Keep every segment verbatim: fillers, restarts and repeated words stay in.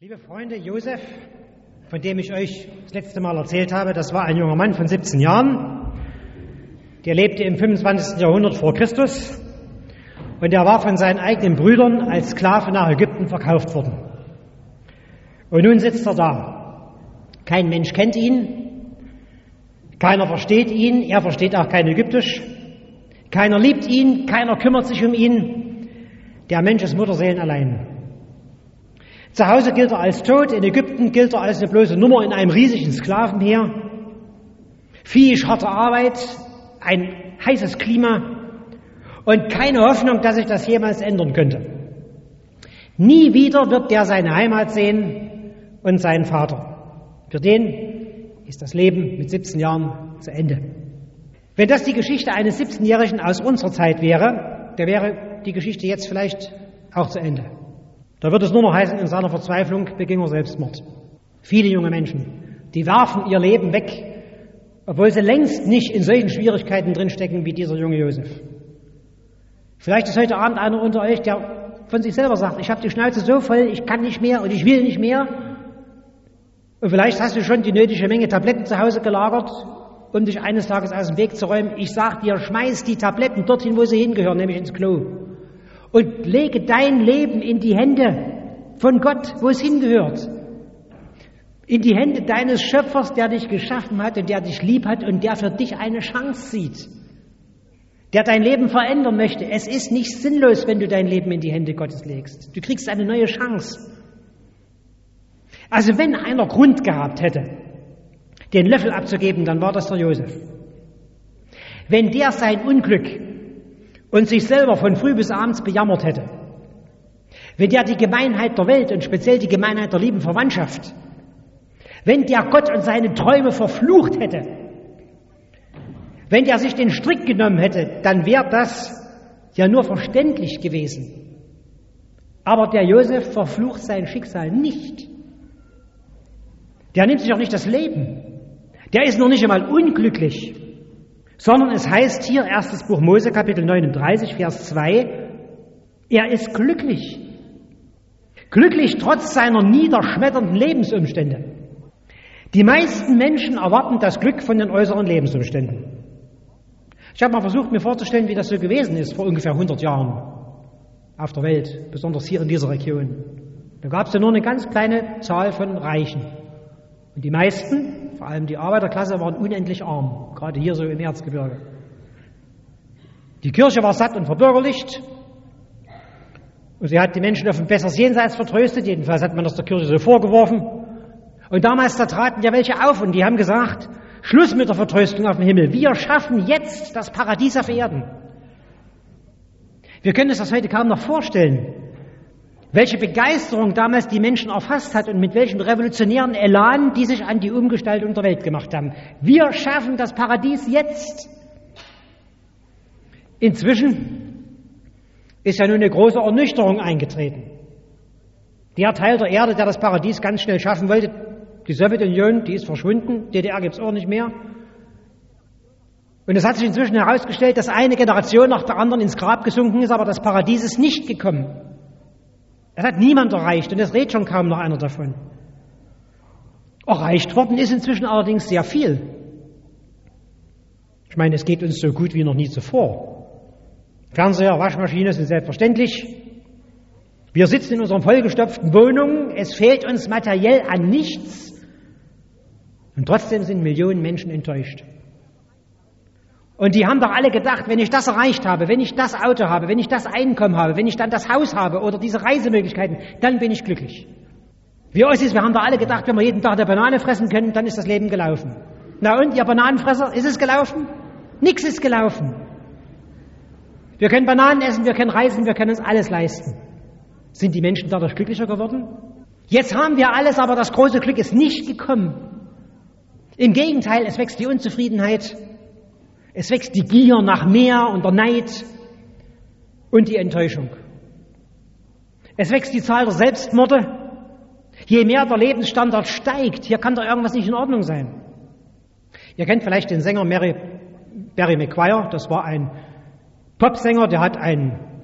Liebe Freunde, Josef, von dem ich euch das letzte Mal erzählt habe, das war ein junger Mann von siebzehn Jahren. Der lebte im fünfundzwanzigsten Jahrhundert vor Christus und der war von seinen eigenen Brüdern als Sklave nach Ägypten verkauft worden. Und nun sitzt er da. Kein Mensch kennt ihn, keiner versteht ihn, er versteht auch kein Ägyptisch, keiner liebt ihn, keiner kümmert sich um ihn. Der Mensch ist Mutterseelen allein. Zu Hause gilt er als tot, in Ägypten gilt er als eine bloße Nummer in einem riesigen Sklavenheer. Viehig harte Arbeit, ein heißes Klima und keine Hoffnung, dass sich das jemals ändern könnte. Nie wieder wird der seine Heimat sehen und seinen Vater. Für den ist das Leben mit siebzehn Jahren zu Ende. Wenn das die Geschichte eines siebzehnjährigen aus unserer Zeit wäre, dann wäre die Geschichte jetzt vielleicht auch zu Ende. Da wird es nur noch heißen, in seiner Verzweiflung beging er Selbstmord. Viele junge Menschen, die werfen ihr Leben weg, obwohl sie längst nicht in solchen Schwierigkeiten drinstecken wie dieser junge Josef. Vielleicht ist heute Abend einer unter euch, der von sich selber sagt, ich habe die Schnauze so voll, ich kann nicht mehr und ich will nicht mehr. Und vielleicht hast du schon die nötige Menge Tabletten zu Hause gelagert, um dich eines Tages aus dem Weg zu räumen. Ich sag dir, schmeiß die Tabletten dorthin, wo sie hingehören, nämlich ins Klo. Und lege dein Leben in die Hände von Gott, wo es hingehört. In die Hände deines Schöpfers, der dich geschaffen hat und der dich lieb hat und der für dich eine Chance sieht. Der dein Leben verändern möchte. Es ist nicht sinnlos, wenn du dein Leben in die Hände Gottes legst. Du kriegst eine neue Chance. Also wenn einer Grund gehabt hätte, den Löffel abzugeben, dann war das der Josef. Wenn der sein Unglück und sich selber von früh bis abends bejammert hätte, wenn der die Gemeinheit der Welt und speziell die Gemeinheit der lieben Verwandtschaft, wenn der Gott und seine Träume verflucht hätte, wenn der sich den Strick genommen hätte, dann wäre das ja nur verständlich gewesen. Aber der Josef verflucht sein Schicksal nicht. Der nimmt sich auch nicht das Leben. Der ist noch nicht einmal unglücklich. Sondern es heißt hier, erstes Buch Mose, Kapitel neununddreißig, Vers zwei, er ist glücklich. Glücklich trotz seiner niederschmetternden Lebensumstände. Die meisten Menschen erwarten das Glück von den äußeren Lebensumständen. Ich habe mal versucht, mir vorzustellen, wie das so gewesen ist vor ungefähr hundert Jahren auf der Welt, besonders hier in dieser Region. Da gab es ja nur eine ganz kleine Zahl von Reichen. Und die meisten, vor allem die Arbeiterklasse, waren unendlich arm, gerade hier so im Erzgebirge. Die Kirche war satt und verbürgerlicht und sie hat die Menschen auf ein besseres Jenseits vertröstet, jedenfalls hat man das der Kirche so vorgeworfen. Und damals, da traten ja welche auf und die haben gesagt, Schluss mit der Vertröstung auf dem Himmel, wir schaffen jetzt das Paradies auf Erden. Wir können uns das heute kaum noch vorstellen, welche Begeisterung damals die Menschen erfasst hat und mit welchem revolutionären Elan die sich an die Umgestaltung der Welt gemacht haben. Wir schaffen das Paradies jetzt. Inzwischen ist ja nun eine große Ernüchterung eingetreten. Der Teil der Erde, der das Paradies ganz schnell schaffen wollte, die Sowjetunion, die ist verschwunden, D D R gibt es auch nicht mehr. Und es hat sich inzwischen herausgestellt, dass eine Generation nach der anderen ins Grab gesunken ist, aber das Paradies ist nicht gekommen. Das hat niemand erreicht und es redet schon kaum noch einer davon. Erreicht worden ist inzwischen allerdings sehr viel. Ich meine, es geht uns so gut wie noch nie zuvor. Fernseher, Waschmaschine sind selbstverständlich. Wir sitzen in unseren vollgestopften Wohnungen, es fehlt uns materiell an nichts und trotzdem sind Millionen Menschen enttäuscht. Und die haben doch alle gedacht, wenn ich das erreicht habe, wenn ich das Auto habe, wenn ich das Einkommen habe, wenn ich dann das Haus habe oder diese Reisemöglichkeiten, dann bin ich glücklich. Wir Ossis, wir haben doch alle gedacht, wenn wir jeden Tag eine Banane fressen können, dann ist das Leben gelaufen. Na und, ihr Bananenfresser, ist es gelaufen? Nix ist gelaufen. Wir können Bananen essen, wir können reisen, wir können uns alles leisten. Sind die Menschen dadurch glücklicher geworden? Jetzt haben wir alles, aber das große Glück ist nicht gekommen. Im Gegenteil, es wächst die Unzufriedenheit. Es wächst die Gier nach mehr und der Neid und die Enttäuschung. Es wächst die Zahl der Selbstmorde. Je mehr der Lebensstandard steigt, hier kann doch irgendwas nicht in Ordnung sein. Ihr kennt vielleicht den Sänger Mary, Barry McGuire, das war ein Popsänger, der hat ein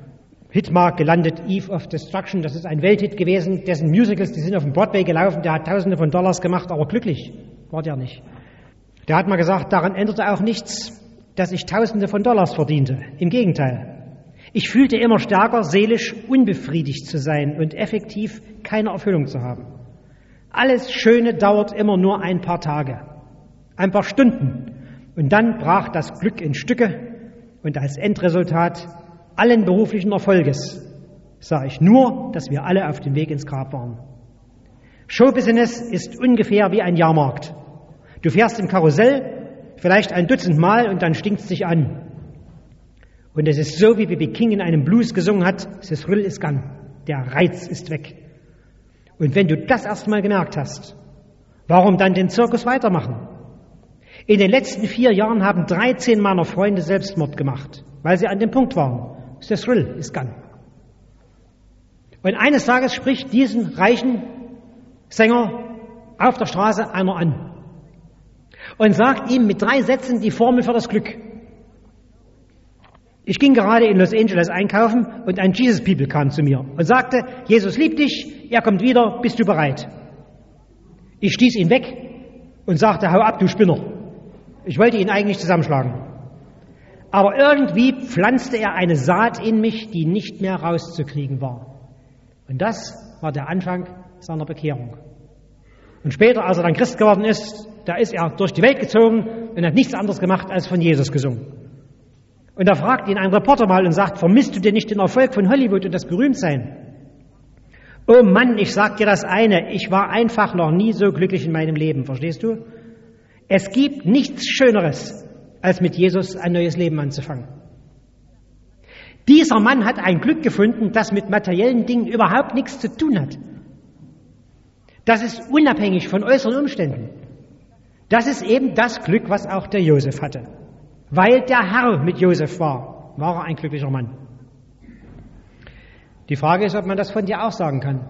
Hitmark gelandet, Eve of Destruction, das ist ein Welthit gewesen, dessen Musicals, die sind auf dem Broadway gelaufen, der hat Tausende von Dollars gemacht, aber glücklich war der nicht. Der hat mal gesagt, daran änderte auch nichts, dass ich Tausende von Dollars verdiente. Im Gegenteil. Ich fühlte immer stärker, seelisch unbefriedigt zu sein und effektiv keine Erfüllung zu haben. Alles Schöne dauert immer nur ein paar Tage, ein paar Stunden. Und dann brach das Glück in Stücke und als Endresultat allen beruflichen Erfolges sah ich nur, dass wir alle auf dem Weg ins Grab waren. Showbusiness ist ungefähr wie ein Jahrmarkt. Du fährst im Karussell vielleicht ein Dutzend Mal und dann stinkt es dich an. Und es ist so, wie B B King in einem Blues gesungen hat, the thrill is gone, der Reiz ist weg. Und wenn du das erst mal gemerkt hast, warum dann den Zirkus weitermachen? In den letzten vier Jahren haben dreizehn meiner Freunde Selbstmord gemacht, weil sie an dem Punkt waren. The thrill is gone. Und eines Tages spricht diesen reichen Sänger auf der Straße einer an und sagt ihm mit drei Sätzen die Formel für das Glück. Ich ging gerade in Los Angeles einkaufen und ein Jesus People kam zu mir und sagte, Jesus liebt dich, er kommt wieder, bist du bereit? Ich stieß ihn weg und sagte, hau ab, du Spinner. Ich wollte ihn eigentlich zusammenschlagen. Aber irgendwie pflanzte er eine Saat in mich, die nicht mehr rauszukriegen war. Und das war der Anfang seiner Bekehrung. Und später, als er dann Christ geworden ist, da ist er durch die Welt gezogen und hat nichts anderes gemacht, als von Jesus gesungen. Und da fragt ihn ein Reporter mal und sagt, vermisst du denn nicht den Erfolg von Hollywood und das Berühmtsein? Oh Mann, ich sag dir das eine, ich war einfach noch nie so glücklich in meinem Leben, verstehst du? Es gibt nichts Schöneres, als mit Jesus ein neues Leben anzufangen. Dieser Mann hat ein Glück gefunden, das mit materiellen Dingen überhaupt nichts zu tun hat. Das ist unabhängig von äußeren Umständen. Das ist eben das Glück, was auch der Josef hatte. Weil der Herr mit Josef war, war er ein glücklicher Mann. Die Frage ist, ob man das von dir auch sagen kann.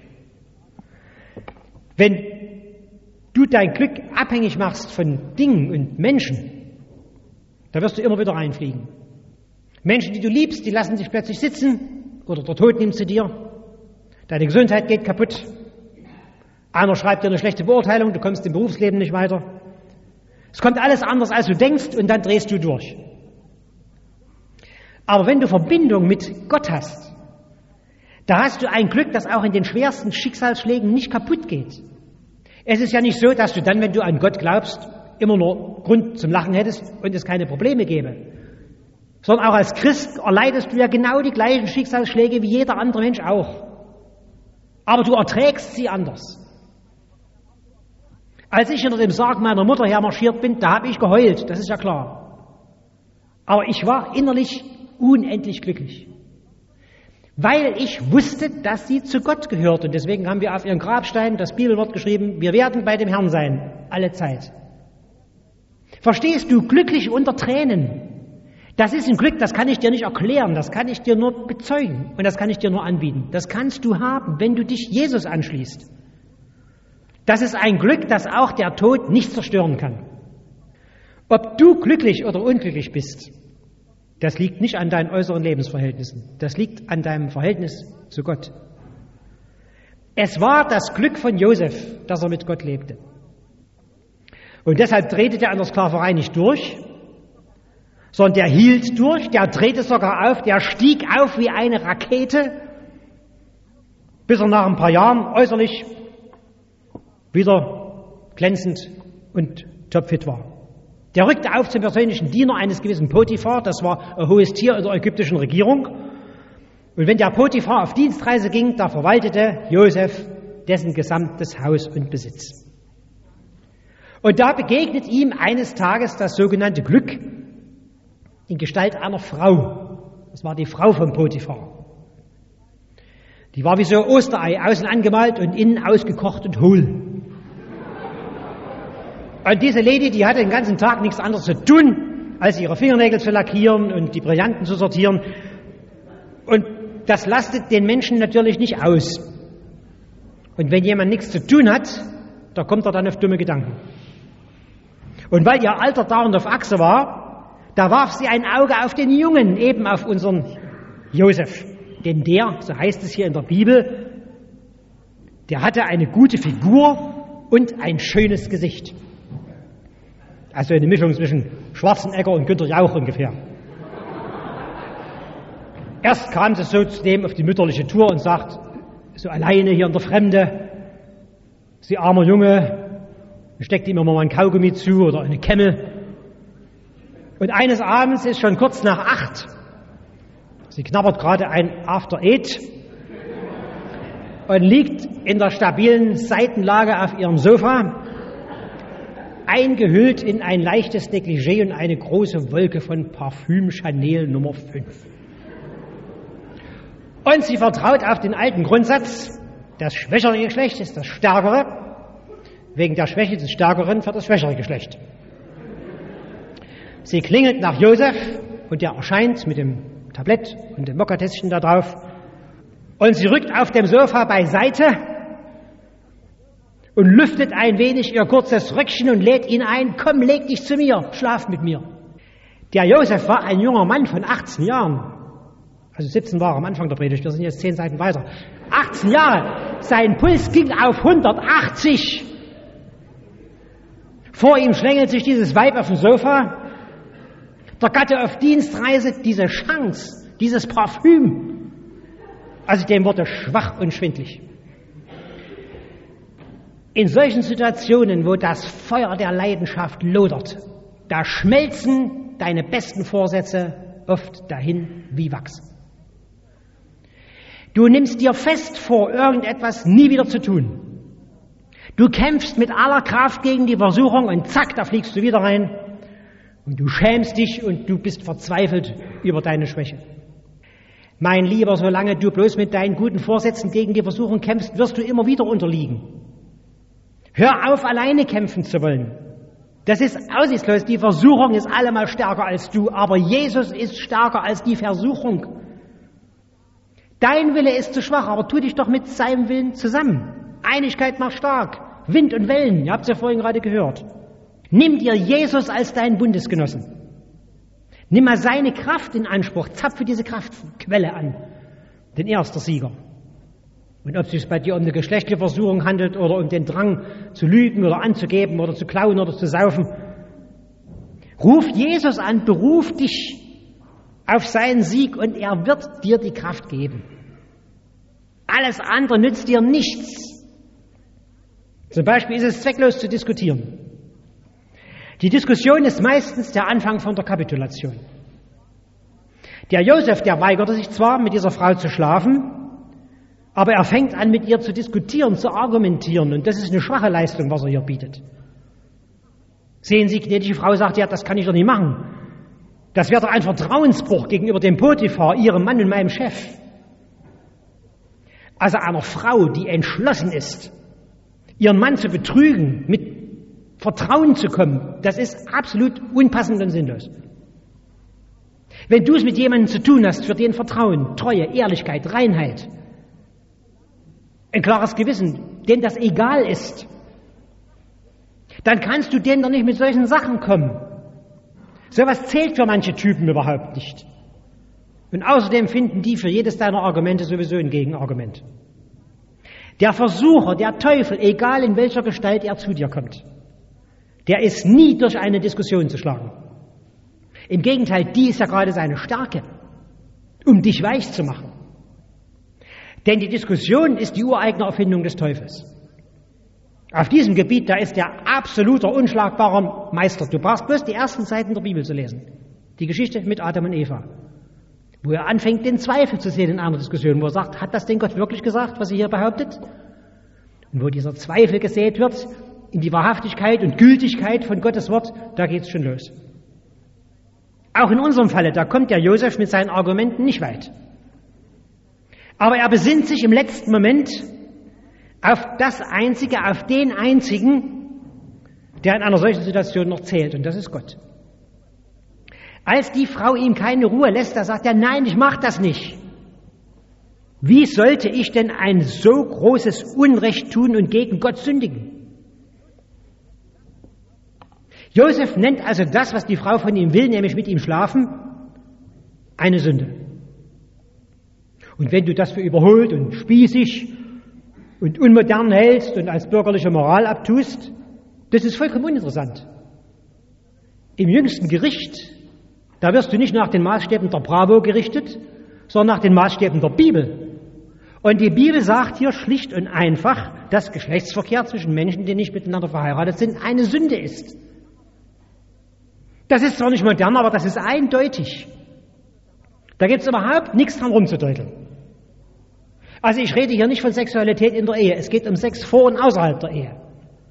Wenn du dein Glück abhängig machst von Dingen und Menschen, da wirst du immer wieder reinfliegen. Menschen, die du liebst, die lassen dich plötzlich sitzen oder der Tod nimmt sie dir. Deine Gesundheit geht kaputt. Einer schreibt dir eine schlechte Beurteilung, du kommst im Berufsleben nicht weiter. Es kommt alles anders, als du denkst, und dann drehst du durch. Aber wenn du Verbindung mit Gott hast, da hast du ein Glück, das auch in den schwersten Schicksalsschlägen nicht kaputt geht. Es ist ja nicht so, dass du dann, wenn du an Gott glaubst, immer nur Grund zum Lachen hättest und es keine Probleme gäbe. Sondern auch als Christ erleidest du ja genau die gleichen Schicksalsschläge wie jeder andere Mensch auch. Aber du erträgst sie anders. Als ich hinter dem Sarg meiner Mutter hermarschiert bin, da habe ich geheult, das ist ja klar. Aber ich war innerlich unendlich glücklich. Weil ich wusste, dass sie zu Gott gehört. Und deswegen haben wir auf ihren Grabstein das Bibelwort geschrieben, wir werden bei dem Herrn sein, alle Zeit. Verstehst du, glücklich unter Tränen? Das ist ein Glück, das kann ich dir nicht erklären, das kann ich dir nur bezeugen und das kann ich dir nur anbieten. Das kannst du haben, wenn du dich Jesus anschließt. Das ist ein Glück, das auch der Tod nicht zerstören kann. Ob du glücklich oder unglücklich bist, das liegt nicht an deinen äußeren Lebensverhältnissen. Das liegt an deinem Verhältnis zu Gott. Es war das Glück von Josef, dass er mit Gott lebte. Und deshalb drehte der an der Sklaverei nicht durch, sondern der hielt durch, der drehte sogar auf, der stieg auf wie eine Rakete, bis er nach ein paar Jahren äußerlich wieder glänzend und topfit war. Der rückte auf zum persönlichen Diener eines gewissen Potiphar, das war ein hohes Tier in der ägyptischen Regierung. Und wenn der Potiphar auf Dienstreise ging, da verwaltete Josef dessen gesamtes Haus und Besitz. Und da begegnet ihm eines Tages das sogenannte Glück in Gestalt einer Frau. Das war die Frau von Potiphar. Die war wie so ein Osterei, außen angemalt und innen ausgekocht und hohl. Und diese Lady, die hatte den ganzen Tag nichts anderes zu tun, als ihre Fingernägel zu lackieren und die Brillanten zu sortieren. Und das lastet den Menschen natürlich nicht aus. Und wenn jemand nichts zu tun hat, da kommt er dann auf dumme Gedanken. Und weil ihr Alter dauernd auf Achse war, da warf sie ein Auge auf den Jungen, eben auf unseren Josef. denn der, so heißt es hier in der Bibel, der hatte eine gute Figur und ein schönes Gesicht. Also eine Mischung zwischen Schwarzenegger und Günter Jauch ungefähr. Erst kam sie so zu dem auf die mütterliche Tour und sagt, so alleine hier in der Fremde, sie armer Junge, steckt ihm immer mal ein Kaugummi zu oder eine Kemme. Und eines Abends ist schon kurz nach acht. Sie knabbert gerade ein After Eight und liegt in der stabilen Seitenlage auf ihrem Sofa, eingehüllt in ein leichtes Negligé und eine große Wolke von Parfüm Chanel Nummer fünf. Und sie vertraut auf den alten Grundsatz, das schwächere Geschlecht ist das stärkere, wegen der Schwäche des Stärkeren für das schwächere Geschlecht. Sie klingelt nach Josef und der erscheint mit dem Tablett und dem Mokkatässchen da drauf und sie rückt auf dem Sofa beiseite und lüftet ein wenig ihr kurzes Röckchen und lädt ihn ein, komm, leg dich zu mir, schlaf mit mir. Der Josef war ein junger Mann von achtzehn Jahren. Also siebzehn war am Anfang der Predigt, wir sind jetzt zehn Seiten weiter. achtzehn Jahre, sein Puls ging auf hundertachtzig. Vor ihm schlängelt sich dieses Weib auf dem Sofa, der Gatte auf Dienstreise, diese Chance, dieses Parfüm. Also dem wurde schwach und schwindlig. In solchen Situationen, wo das Feuer der Leidenschaft lodert, da schmelzen deine besten Vorsätze oft dahin wie Wachs. Du nimmst dir fest vor, irgendetwas nie wieder zu tun. Du kämpfst mit aller Kraft gegen die Versuchung und zack, da fliegst du wieder rein. Und du schämst dich und du bist verzweifelt über deine Schwäche. Mein Lieber, solange du bloß mit deinen guten Vorsätzen gegen die Versuchung kämpfst, wirst du immer wieder unterliegen. Hör auf, alleine kämpfen zu wollen. Das ist aussichtslos. Die Versuchung ist allemal stärker als du, aber Jesus ist stärker als die Versuchung. Dein Wille ist zu schwach, aber tu dich doch mit seinem Willen zusammen. Einigkeit macht stark. Wind und Wellen, ihr habt es ja vorhin gerade gehört. Nimm dir Jesus als deinen Bundesgenossen. Nimm mal seine Kraft in Anspruch, zapfe diese Kraftquelle an, denn er ist der Sieger. Und ob es sich bei dir um eine geschlechtliche Versuchung handelt oder um den Drang zu lügen oder anzugeben oder zu klauen oder zu saufen, ruf Jesus an, beruf dich auf seinen Sieg und er wird dir die Kraft geben. Alles andere nützt dir nichts. Zum Beispiel ist es zwecklos zu diskutieren. Die Diskussion ist meistens der Anfang von der Kapitulation. Der Josef, der weigerte sich zwar, mit dieser Frau zu schlafen, aber er fängt an, mit ihr zu diskutieren, zu argumentieren. Und das ist eine schwache Leistung, was er hier bietet. Sehen Sie, gnädige Frau sagt, ja, das kann ich doch nicht machen. Das wäre doch ein Vertrauensbruch gegenüber dem Potiphar, Ihrem Mann und meinem Chef. Also einer Frau, die entschlossen ist, ihren Mann zu betrügen, mit Vertrauen zu kommen, das ist absolut unpassend und sinnlos. Wenn du es mit jemandem zu tun hast, für den Vertrauen, Treue, Ehrlichkeit, Reinheit, ein klares Gewissen, dem das egal ist, dann kannst du denen doch nicht mit solchen Sachen kommen. Sowas zählt für manche Typen überhaupt nicht. Und außerdem finden die für jedes deiner Argumente sowieso ein Gegenargument. Der Versucher, der Teufel, egal in welcher Gestalt er zu dir kommt, der ist nie durch eine Diskussion zu schlagen. Im Gegenteil, die ist ja gerade seine Stärke, um dich weich zu machen. Denn die Diskussion ist die ureigene Erfindung des Teufels. Auf diesem Gebiet, da ist er absoluter, unschlagbarer Meister. Du brauchst bloß die ersten Seiten der Bibel zu lesen. Die Geschichte mit Adam und Eva. Wo er anfängt, den Zweifel zu sehen in einer Diskussion, wo er sagt, hat das denn Gott wirklich gesagt, was er hier behauptet? Und wo dieser Zweifel gesät wird in die Wahrhaftigkeit und Gültigkeit von Gottes Wort, da geht's schon los. Auch in unserem Falle, da kommt der Josef mit seinen Argumenten nicht weit. Aber er besinnt sich im letzten Moment auf das Einzige, auf den Einzigen, der in einer solchen Situation noch zählt, und das ist Gott. Als die Frau ihm keine Ruhe lässt, da sagt er, nein, ich mach das nicht. Wie sollte ich denn ein so großes Unrecht tun und gegen Gott sündigen? Josef nennt also das, was die Frau von ihm will, nämlich mit ihm schlafen, eine Sünde. Und wenn du das für überholt und spießig und unmodern hältst und als bürgerliche Moral abtust, das ist vollkommen uninteressant. Im jüngsten Gericht, da wirst du nicht nach den Maßstäben der Bravo gerichtet, sondern nach den Maßstäben der Bibel. Und die Bibel sagt hier schlicht und einfach, dass Geschlechtsverkehr zwischen Menschen, die nicht miteinander verheiratet sind, eine Sünde ist. Das ist zwar nicht modern, aber das ist eindeutig. Da gibt es überhaupt nichts dran rumzudeuteln. Also ich rede hier nicht von Sexualität in der Ehe, es geht um Sex vor und außerhalb der Ehe.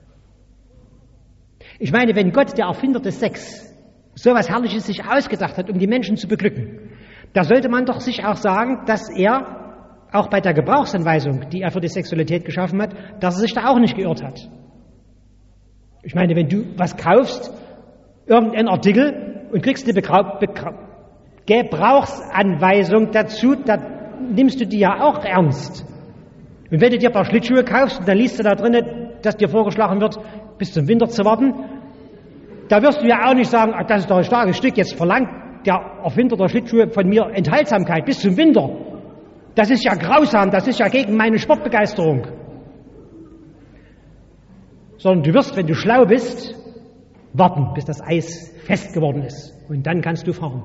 Ich meine, wenn Gott, der Erfinder des Sex, so etwas Herrliches sich ausgedacht hat, um die Menschen zu beglücken, da sollte man doch sich auch sagen, dass er, auch bei der Gebrauchsanweisung, die er für die Sexualität geschaffen hat, dass er sich da auch nicht geirrt hat. Ich meine, wenn du was kaufst, irgendeinen Artikel und kriegst eine Begrau- Begrau- Gebrauchsanweisung dazu, da nimmst du die ja auch ernst. Und wenn du dir ein paar Schlittschuhe kaufst und dann liest du da drinnen, dass dir vorgeschlagen wird, bis zum Winter zu warten, da wirst du ja auch nicht sagen, ach, das ist doch ein starkes Stück, jetzt verlangt der Erfinder der Schlittschuhe von mir Enthaltsamkeit bis zum Winter. Das ist ja grausam, das ist ja gegen meine Sportbegeisterung. Sondern du wirst, wenn du schlau bist, warten, bis das Eis fest geworden ist. Und dann kannst du fahren.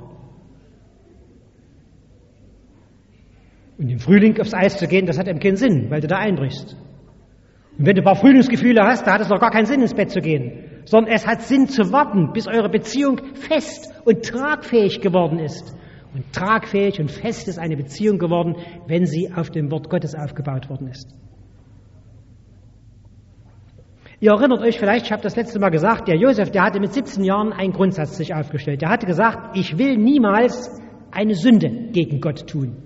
Und im Frühling aufs Eis zu gehen, das hat eben keinen Sinn, weil du da einbrichst. Und wenn du ein paar Frühlingsgefühle hast, da hat es noch gar keinen Sinn, ins Bett zu gehen. Sondern es hat Sinn zu warten, bis eure Beziehung fest und tragfähig geworden ist. Und tragfähig und fest ist eine Beziehung geworden, wenn sie auf dem Wort Gottes aufgebaut worden ist. Ihr erinnert euch vielleicht, ich habe das letzte Mal gesagt, der Josef, der hatte mit siebzehn Jahren einen Grundsatz sich aufgestellt. Der hatte gesagt, ich will niemals eine Sünde gegen Gott tun.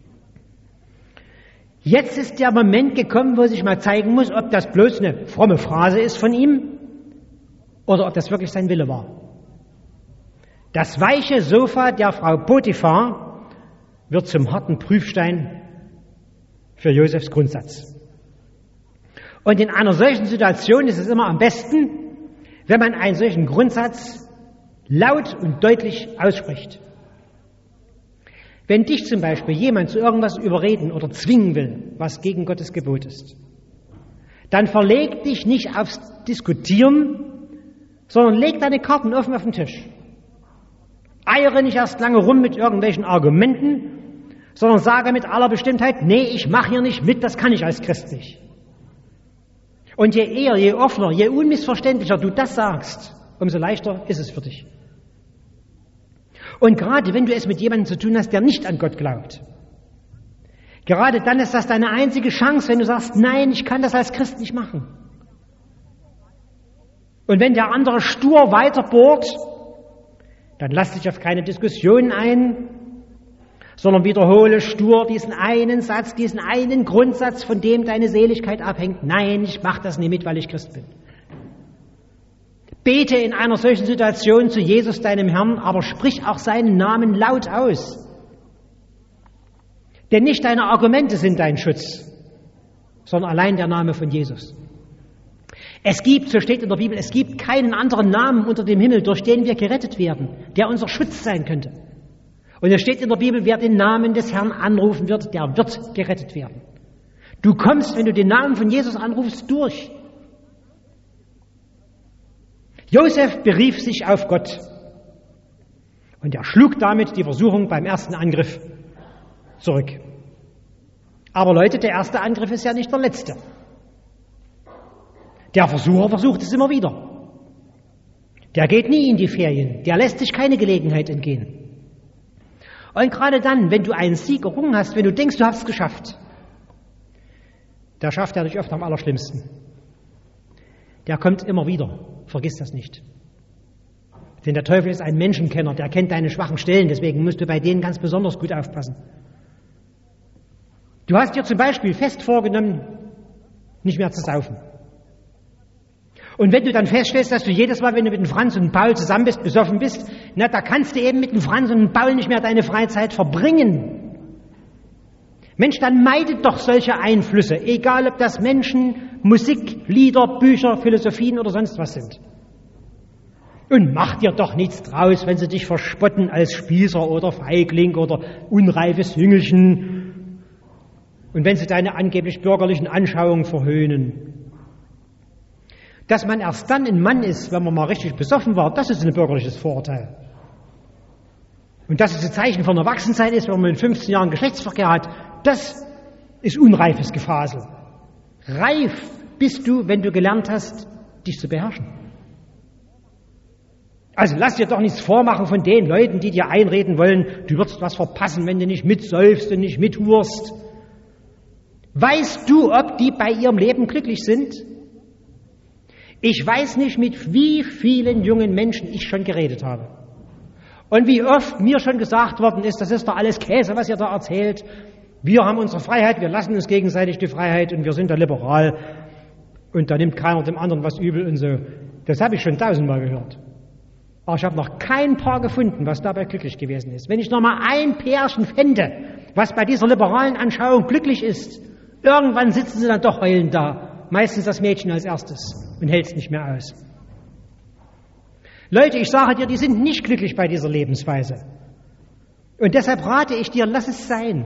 Jetzt ist der Moment gekommen, wo sich mal zeigen muss, ob das bloß eine fromme Phrase ist von ihm oder ob das wirklich sein Wille war. Das weiche Sofa der Frau Potiphar wird zum harten Prüfstein für Josefs Grundsatz. Und in einer solchen Situation ist es immer am besten, wenn man einen solchen Grundsatz laut und deutlich ausspricht. Wenn dich zum Beispiel jemand zu irgendwas überreden oder zwingen will, was gegen Gottes Gebot ist, dann verleg dich nicht aufs Diskutieren, sondern leg deine Karten offen auf den Tisch. Eiere nicht erst lange rum mit irgendwelchen Argumenten, sondern sage mit aller Bestimmtheit, nee, ich mache hier nicht mit, das kann ich als Christ nicht. Und je eher, je offener, je unmissverständlicher du das sagst, umso leichter ist es für dich. Und gerade wenn du es mit jemandem zu tun hast, der nicht an Gott glaubt, gerade dann ist das deine einzige Chance, wenn du sagst, nein, ich kann das als Christ nicht machen. Und wenn der andere stur weiterbohrt, dann lass dich auf keine Diskussion ein, sondern wiederhole stur diesen einen Satz, diesen einen Grundsatz, von dem deine Seligkeit abhängt. Nein, ich mache das nicht mit, weil ich Christ bin. Bete in einer solchen Situation zu Jesus, deinem Herrn, aber sprich auch seinen Namen laut aus. Denn nicht deine Argumente sind dein Schutz, sondern allein der Name von Jesus. Es gibt, so steht in der Bibel, es gibt keinen anderen Namen unter dem Himmel, durch den wir gerettet werden, der unser Schutz sein könnte. Und es steht in der Bibel, wer den Namen des Herrn anrufen wird, der wird gerettet werden. Du kommst, wenn du den Namen von Jesus anrufst, durch. Josef berief sich auf Gott und er schlug damit die Versuchung beim ersten Angriff zurück. Aber Leute, der erste Angriff ist ja nicht der letzte. Der Versucher versucht es immer wieder. Der geht nie in die Ferien, der lässt sich keine Gelegenheit entgehen. Und gerade dann, wenn du einen Sieg errungen hast, wenn du denkst, du hast es geschafft, da schafft er dich oft am allerschlimmsten. Der kommt immer wieder. Vergiss das nicht. Denn der Teufel ist ein Menschenkenner, der kennt deine schwachen Stellen, deswegen musst du bei denen ganz besonders gut aufpassen. Du hast dir zum Beispiel fest vorgenommen, nicht mehr zu saufen. Und wenn du dann feststellst, dass du jedes Mal, wenn du mit dem Franz und dem Paul zusammen bist, besoffen bist, na, da kannst du eben mit dem Franz und dem Paul nicht mehr deine Freizeit verbringen. Mensch, dann meidet doch solche Einflüsse, egal ob das Menschen, Musik, Lieder, Bücher, Philosophien oder sonst was sind. Und mach dir doch nichts draus, wenn sie dich verspotten als Spießer oder Feigling oder unreifes Jüngelchen und wenn sie deine angeblich bürgerlichen Anschauungen verhöhnen. Dass man erst dann ein Mann ist, wenn man mal richtig besoffen war, das ist ein bürgerliches Vorurteil. Und dass es ein Zeichen von Erwachsensein ist, wenn man in fünfzehn Jahren Geschlechtsverkehr hat, das ist unreifes Gefasel. Reif bist du, wenn du gelernt hast, dich zu beherrschen. Also lass dir doch nichts vormachen von den Leuten, die dir einreden wollen, du wirst was verpassen, wenn du nicht mitsäufst und nicht mithurst. Weißt du, ob die bei ihrem Leben glücklich sind? Ich weiß nicht, mit wie vielen jungen Menschen ich schon geredet habe. Und wie oft mir schon gesagt worden ist, das ist doch alles Käse, was ihr da erzählt. Wir haben unsere Freiheit, wir lassen uns gegenseitig die Freiheit und wir sind da liberal. Und da nimmt keiner dem anderen was übel und so. Das habe ich schon tausendmal gehört. Aber ich habe noch kein Paar gefunden, was dabei glücklich gewesen ist. Wenn ich noch mal ein Pärchen fände, was bei dieser liberalen Anschauung glücklich ist, irgendwann sitzen sie dann doch heulend da. Meistens das Mädchen als erstes und hält es nicht mehr aus. Leute, ich sage dir, die sind nicht glücklich bei dieser Lebensweise. Und deshalb rate ich dir, lass es sein.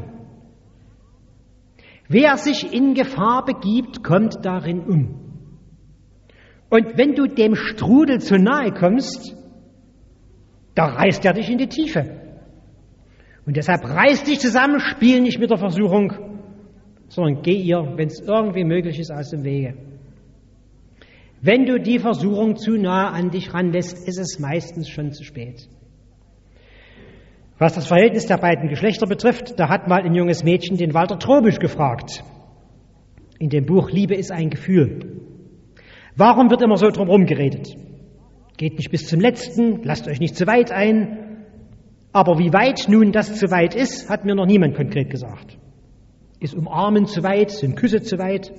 Wer sich in Gefahr begibt, kommt darin um. Und wenn du dem Strudel zu nahe kommst, da reißt er dich in die Tiefe. Und deshalb reiß dich zusammen, spiel nicht mit der Versuchung, sondern geh ihr, wenn es irgendwie möglich ist, aus dem Wege. Wenn du die Versuchung zu nah an dich ranlässt, ist es meistens schon zu spät. Was das Verhältnis der beiden Geschlechter betrifft, da hat mal ein junges Mädchen den Walter Trobisch gefragt. In dem Buch Liebe ist ein Gefühl. Warum wird immer so drumherum geredet? Geht nicht bis zum Letzten, lasst euch nicht zu weit ein. Aber wie weit nun das zu weit ist, hat mir noch niemand konkret gesagt. Ist Umarmen zu weit, sind Küsse zu weit?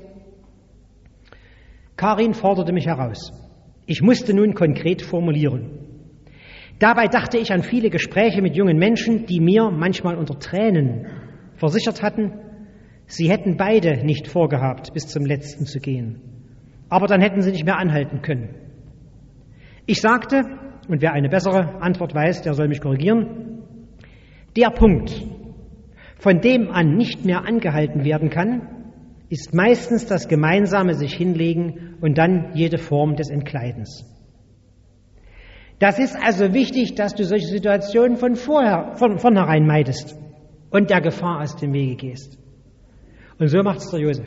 Karin forderte mich heraus. Ich musste nun konkret formulieren. Dabei dachte ich an viele Gespräche mit jungen Menschen, die mir manchmal unter Tränen versichert hatten, sie hätten beide nicht vorgehabt, bis zum Letzten zu gehen. Aber dann hätten sie nicht mehr anhalten können. Ich sagte, und wer eine bessere Antwort weiß, der soll mich korrigieren, der Punkt, von dem an nicht mehr angehalten werden kann, ist meistens das gemeinsame sich hinlegen und dann jede Form des Entkleidens. Das ist also wichtig, dass du solche Situationen von vorher, von vornherein meidest und der Gefahr aus dem Wege gehst. Und so macht es der Josef.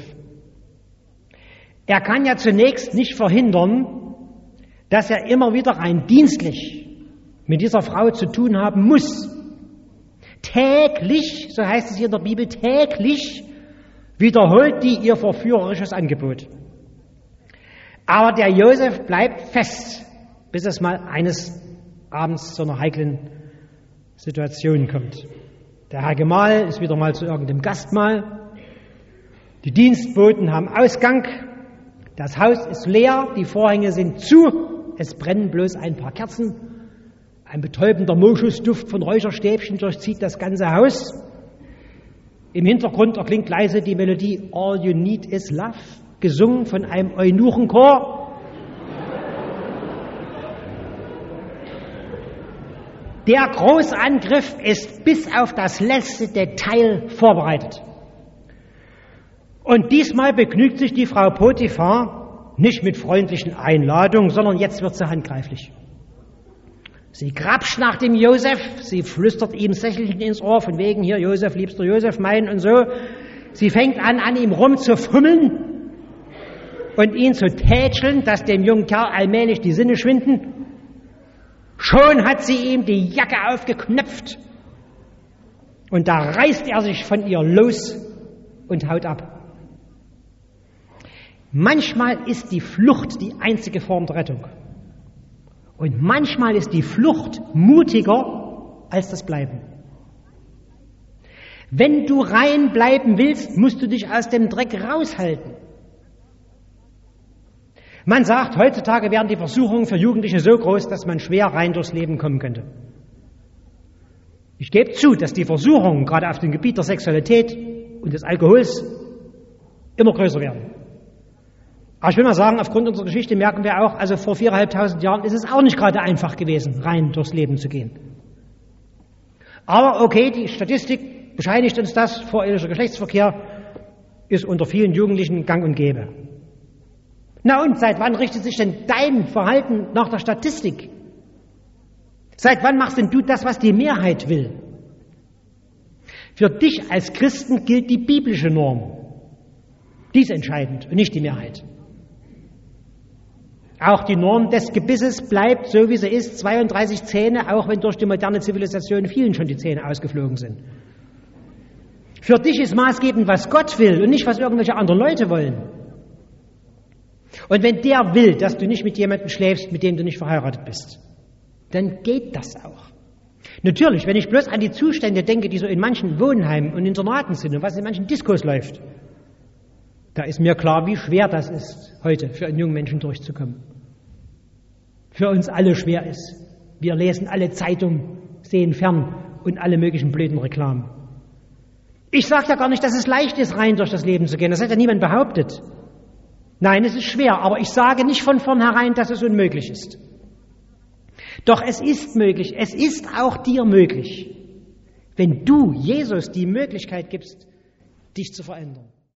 Er kann ja zunächst nicht verhindern, dass er immer wieder rein dienstlich mit dieser Frau zu tun haben muss. Täglich, so heißt es hier in der Bibel, täglich wiederholt die ihr verführerisches Angebot. Aber der Josef bleibt fest, bis es mal eines Abends zu einer heiklen Situation kommt. Der Herr Gemahl ist wieder mal zu irgendeinem Gastmahl. Die Dienstboten haben Ausgang. Das Haus ist leer, die Vorhänge sind zu. Es brennen bloß ein paar Kerzen. Ein betäubender Moschusduft von Räucherstäbchen durchzieht das ganze Haus. Im Hintergrund erklingt leise die Melodie All You Need Is Love, gesungen von einem Eunuchenchor. Der Großangriff ist bis auf das letzte Detail vorbereitet. Und diesmal begnügt sich die Frau Potiphar nicht mit freundlichen Einladungen, sondern jetzt wird sie handgreiflich. Sie grapscht nach dem Josef, sie flüstert ihm sächelnd ins Ohr, von wegen hier, Josef, liebster Josef, mein und so. Sie fängt an, an ihm rumzufummeln und ihn zu tätscheln, dass dem jungen Kerl allmählich die Sinne schwinden. Schon hat sie ihm die Jacke aufgeknöpft und da reißt er sich von ihr los und haut ab. Manchmal ist die Flucht die einzige Form der Rettung. Und manchmal ist die Flucht mutiger als das Bleiben. Wenn du rein bleiben willst, musst du dich aus dem Dreck raushalten. Man sagt, heutzutage wären die Versuchungen für Jugendliche so groß, dass man schwer rein durchs Leben kommen könnte. Ich gebe zu, dass die Versuchungen gerade auf dem Gebiet der Sexualität und des Alkohols immer größer werden. Aber ich will mal sagen, aufgrund unserer Geschichte merken wir auch, also vor viereinhalbtausend Jahren ist es auch nicht gerade einfach gewesen, rein durchs Leben zu gehen. Aber okay, die Statistik bescheinigt uns das, vorehelicher Geschlechtsverkehr ist unter vielen Jugendlichen gang und gäbe. Na und seit wann richtet sich denn dein Verhalten nach der Statistik? Seit wann machst denn du das, was die Mehrheit will? Für dich als Christen gilt die biblische Norm. Die ist entscheidend und nicht die Mehrheit. Auch die Norm des Gebisses bleibt so, wie sie ist, zweiunddreißig Zähne, auch wenn durch die moderne Zivilisation vielen schon die Zähne ausgeflogen sind. Für dich ist maßgebend, was Gott will und nicht, was irgendwelche anderen Leute wollen. Und wenn der will, dass du nicht mit jemandem schläfst, mit dem du nicht verheiratet bist, dann geht das auch. Natürlich, wenn ich bloß an die Zustände denke, die so in manchen Wohnheimen und Internaten sind und was in manchen Diskos läuft, da ist mir klar, wie schwer das ist, heute für einen jungen Menschen durchzukommen. Für uns alle schwer ist. Wir lesen alle Zeitungen, sehen fern und alle möglichen blöden Reklamen. Ich sage ja gar nicht, dass es leicht ist, rein durch das Leben zu gehen. Das hat ja niemand behauptet. Nein, es ist schwer, aber ich sage nicht von vornherein, dass es unmöglich ist. Doch es ist möglich, es ist auch dir möglich, wenn du Jesus die Möglichkeit gibst, dich zu verändern.